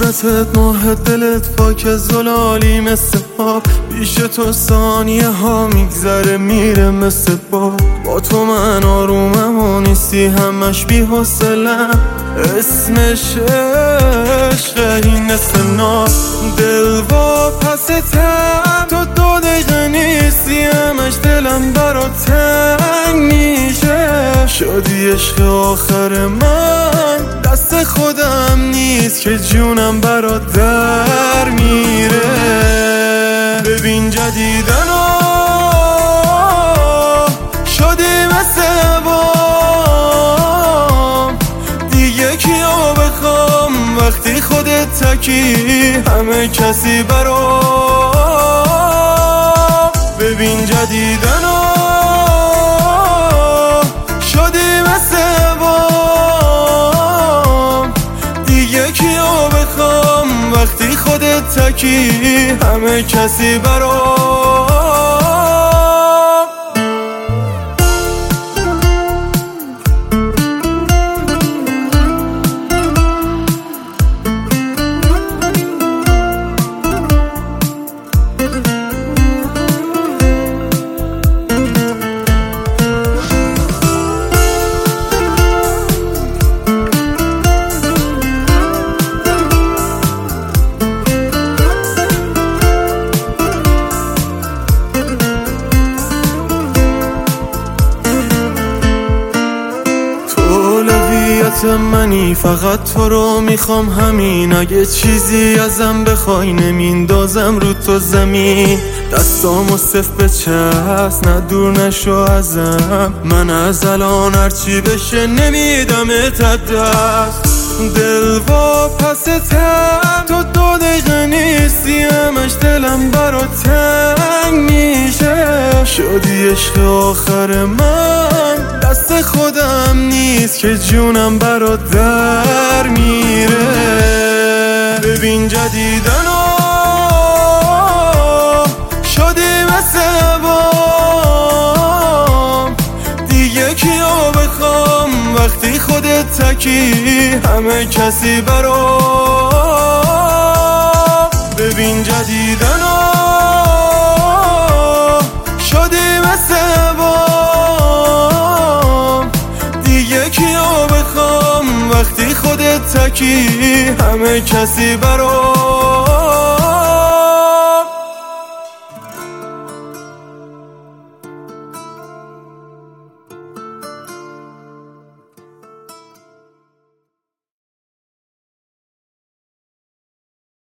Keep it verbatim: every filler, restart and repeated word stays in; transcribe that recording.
صورتت ماه دلت پاک زلالی مثل آب، پیش تو ثانیه ها میگذره میره مثل باب. با تو من آرومم و نیستی همش بی حوصله‌ام، اسمش عشقه این مثل نار. دل با پستم تو دو دقیقه نیستی همش دلم برات تنگ میشه. شدی عشق آخر من دست خودم نیست که جونم برات در میره. ببین جدیدنو شدی مثل بام، دیگه کیو بخوام وقتی خودت تکی همه کسی برام. ببین جدیدنو شدی مثل بام، دیگه کیو بخوام وقتی خودت تکی همه کسی برام. منی فقط تو رو میخوام همین، اگه چیزی ازم بخوای نمیندازم رو تو زمین. دستامو صف بچست نه دور نشو ازم، من از الان هرچی بشه نمیدم ات دست. دل با پستم تو دو دقیقه نیستی همش دلم برات تنگ میشه. شدی عشق آخر من دست خودم نیست که جونم برات در میره. ببین جدیدنو شدی مثل بام، دیگه کیو بخوام وقتی خودت تکی همه کسی برام. ببین جدیدنو شدی مثل بام، دیگه کیو بخوام وقتی خودت تکی همه کسی برام.